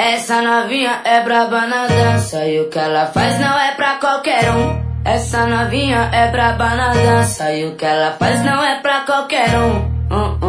Essa novinha é braba na dança e o que ela faz não é pra qualquer um. Essa novinha é braba na dança e o que ela faz não é pra qualquer um.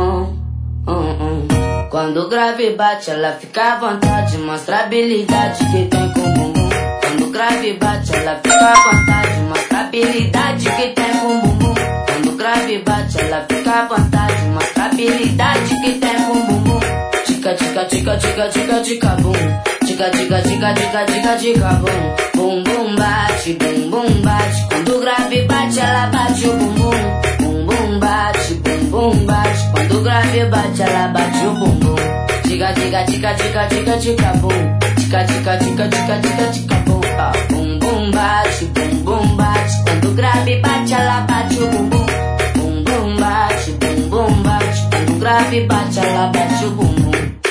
Quando o grave bate, ela fica à vontade, mostra a habilidade que tem com o bumbum. Quando o grave bate, ela fica à vontade, mostra a habilidade que tem com o bumbum. Quando o grave bate, ela fica à vontade, mostra a habilidade que tem com o bumbum. Tica, tica, tica, tica, tica, tica, bum. Tica, tica, tica, tica, tica, tica, bum. Bum, bum, bate, bum, bum, bate. Quando o grave bate, ela bate o bumbum. Bum, bum, bate, bum, bum, bate. Quando o grave bate, ela bate o bumbum. Tica, tica, tica, tica, tica, tica, bum. Tica, tica, tica, tica, tica, tica, bum. Bum, bum, bate, bum, bum, bate. Quando o grave bate, ela bate o bumbum. Bum, bum, bate, bum, bum, bate. Quando o grave bate, ela bate o bumbum.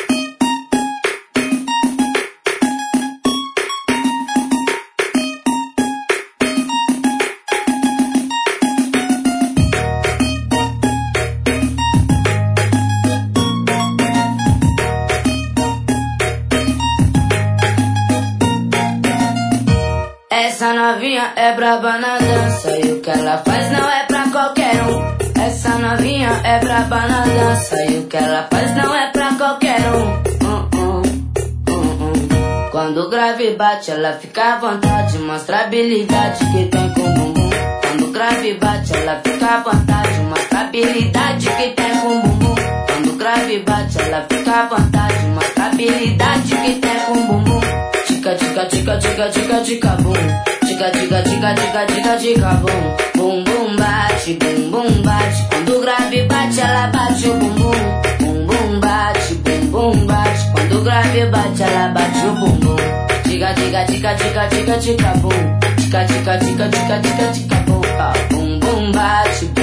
Essa novinha é braba na dança e o que ela faz não é pra qualquer um. Essa novinha é braba na dança e o que ela faz não é pra qualquer um. Quando o grave bate, ela fica à vontade, mostra a habilidade que tem com o bumbum. Quando o grave bate, ela fica à vontade, mostra a habilidade que tem com o bumbum. Quando o grave bate, ela fica à vontade, mostra a habilidade que tem com o bumbum. Tica, tica, tica, tica, tica, tica, bum. Tica, tica, tica, tica, tica, tica, bum. Bum, bum, bate, bum, bum, bate. Quando o grave bate, ela bate o bumbum. Bum, bum, bate, bum, bum, bate. Quando o grave bate, ela bate o bumbum. Tica, tica, tica, tica, tica, tica, bum. Tica, tica, tica, tica, tica, tica, bum. Bum, bum, bate.